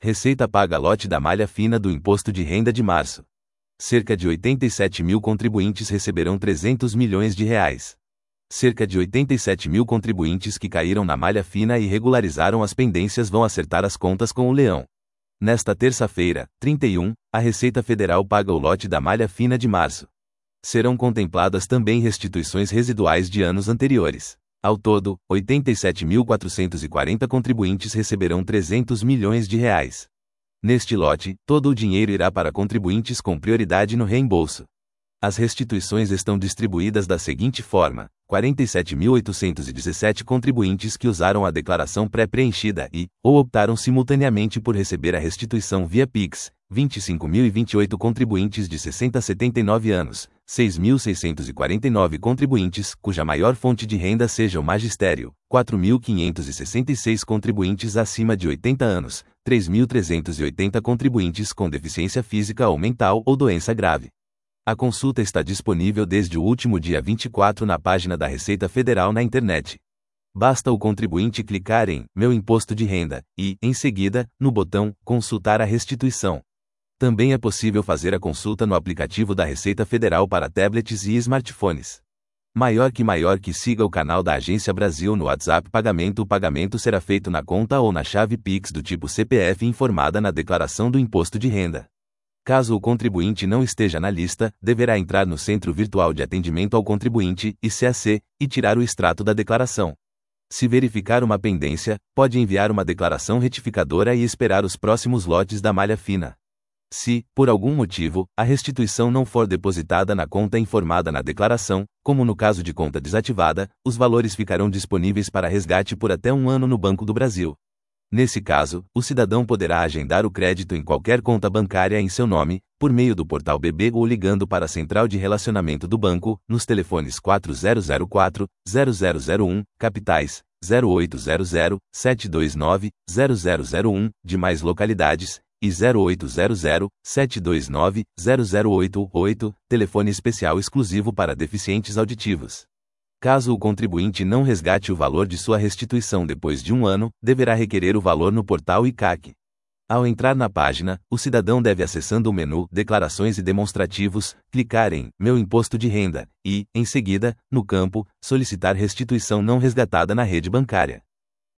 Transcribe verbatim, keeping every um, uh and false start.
Receita paga lote da malha fina do Imposto de Renda de março. Cerca de oitenta e sete mil contribuintes receberão trezentos milhões de reais. Cerca de oitenta e sete mil contribuintes que caíram na malha fina e regularizaram as pendências vão acertar as contas com o leão. Nesta terça-feira, trinta e um, a Receita Federal paga o lote da malha fina de março. Serão contempladas também restituições residuais de anos anteriores. Ao todo, oitenta e sete mil quatrocentos e quarenta contribuintes receberão trezentos milhões de reais. Neste lote, todo o dinheiro irá para contribuintes com prioridade no reembolso. As restituições estão distribuídas da seguinte forma: quarenta e sete mil oitocentos e dezessete contribuintes que usaram a declaração pré-preenchida e, ou optaram simultaneamente por receber a restituição via Pix, vinte e cinco mil e vinte e oito contribuintes de sessenta a setenta e nove anos, seis mil seiscentos e quarenta e nove contribuintes cuja maior fonte de renda seja o magistério, quatro mil quinhentos e sessenta e seis contribuintes acima de oitenta anos, três mil trezentos e oitenta contribuintes com deficiência física ou mental ou doença grave. A consulta está disponível desde o último dia vinte e quatro na página da Receita Federal na internet. Basta o contribuinte clicar em Meu Imposto de Renda e, em seguida, no botão Consultar a restituição. Também é possível fazer a consulta no aplicativo da Receita Federal para tablets e smartphones. Maior que maior que siga o canal da Agência Brasil no WhatsApp Pagamento. O pagamento será feito na conta ou na chave Pix do tipo C P F informada na declaração do Imposto de Renda. Caso o contribuinte não esteja na lista, deverá entrar no Centro Virtual de Atendimento ao Contribuinte, I C A C, e tirar o extrato da declaração. Se verificar uma pendência, pode enviar uma declaração retificadora e esperar os próximos lotes da malha fina. Se, por algum motivo, a restituição não for depositada na conta informada na declaração, como no caso de conta desativada, os valores ficarão disponíveis para resgate por até um ano no Banco do Brasil. Nesse caso, o cidadão poderá agendar o crédito em qualquer conta bancária em seu nome, por meio do portal B B ou ligando para a Central de Relacionamento do Banco, nos telefones quatro zero zero quatro, zero zero zero um, capitais, zero oito zero zero, sete dois nove, zero zero zero um, demais localidades, e zero oito zero zero, sete dois nove, zero zero oito oito, telefone especial exclusivo para deficientes auditivos. Caso o contribuinte não resgate o valor de sua restituição depois de um ano, deverá requerer o valor no portal I C A C. Ao entrar na página, o cidadão deve, acessando o menu Declarações e Demonstrativos, clicar em Meu Imposto de Renda e, em seguida, no campo Solicitar restituição não resgatada na rede bancária.